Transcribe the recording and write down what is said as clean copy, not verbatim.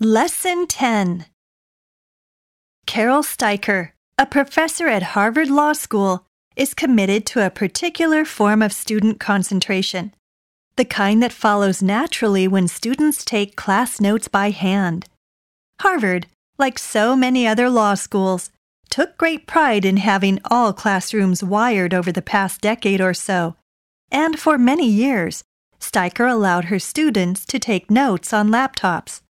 Lesson 10. Carol Steiker, a professor at Harvard Law School, is committed to a particular form of student concentration, the kind that follows naturally when students take class notes by hand. Harvard, like so many other law schools, took great pride in having all classrooms wired over the past decade or so, and for many years, Steiker allowed her students to take notes on laptops.